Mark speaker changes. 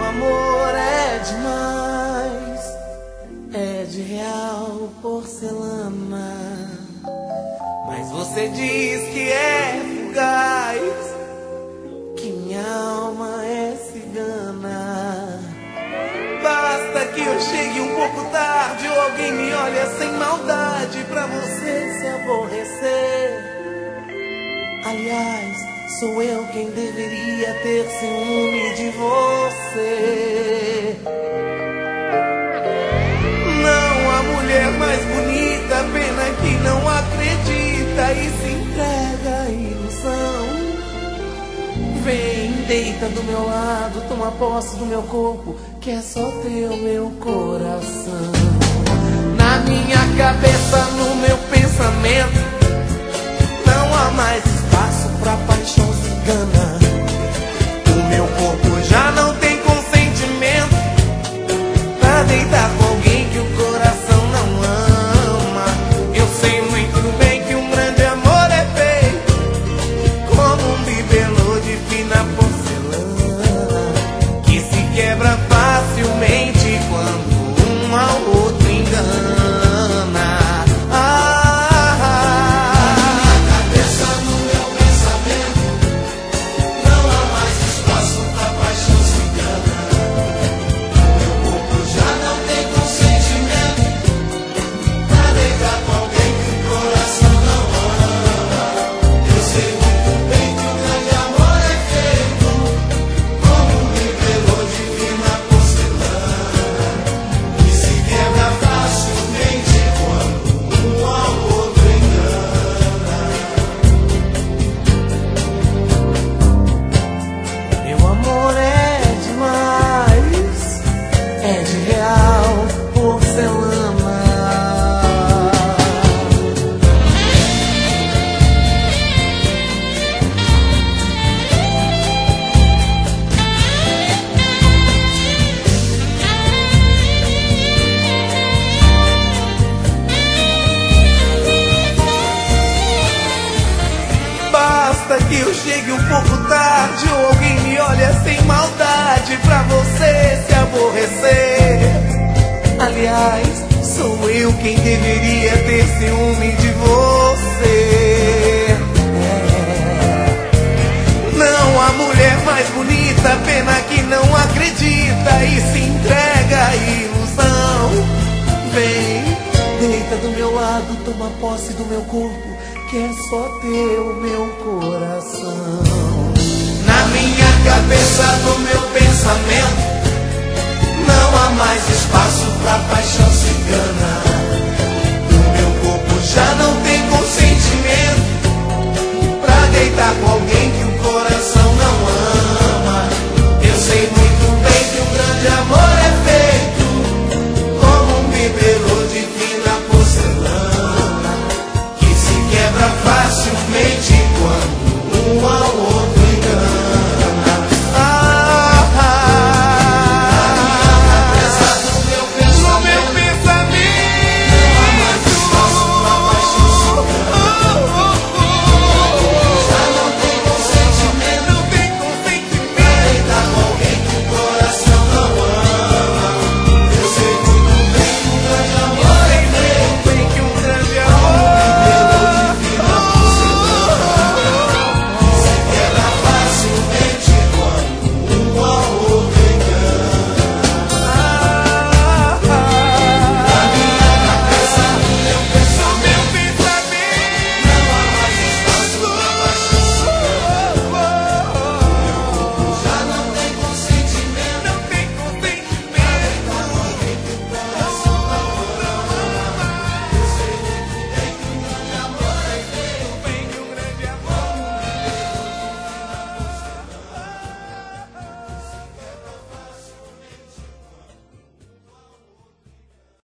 Speaker 1: amor é demais, é de real porcelana, mas você diz que é fugaz, que minha alma é cigana. Basta que eu chegue um pouco tarde ou alguém me olha sem maldade pra você se aborrecer. Aliás, sou eu quem deveria ter ciúme de você. Não há mulher mais bonita, pena que não acredita e se entrega à ilusão. Vem, deita do meu lado, toma posse do meu corpo, que é só teu meu coração. Na minha cabeça, no meu pensamento, não há mais espaço pra paixão cigana. O meu corpo já não tem consentimento pra deitar com alguém que o coração não ama. Eu sei muito bem que um grande amor é feito como um bibelô de fina porcelana, que se quebra facilmente quando um ao outro engana. Que eu chegue um pouco tarde ou alguém me olha sem maldade pra você se aborrecer. Aliás, sou eu quem deveria ter ciúme de você. Não há mulher mais bonita, pena que não acredita e se entrega à ilusão. Vem, deita do meu lado, toma posse do meu corpo, que é só teu meu coração. Na minha cabeça, no meu pensamento, não há mais espaço pra paixão cigana. O meu corpo já não tem consentimento pra deitar com alguém